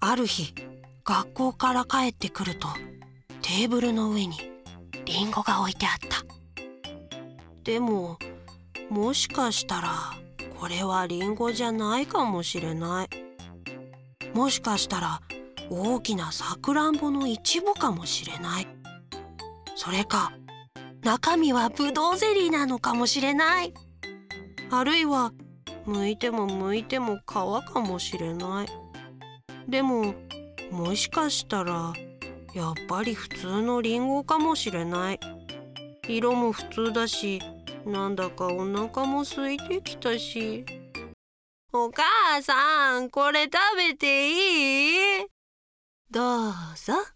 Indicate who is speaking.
Speaker 1: ある日、学校から帰ってくると、テーブルの上にリンゴが置いてあった。でも、もしかしたらこれはリンゴじゃないかもしれない。もしかしたら大きなさくらんぼの一部かもしれない。それか、中身はぶどうゼリーなのかもしれない。あるいは剥いても剥いても皮かもしれない。でも、もしかしたらやっぱり普通のリンゴかもしれない。色も普通だし、なんだかお腹も空いてきたし。お母さん、これ食べていい？どうぞ。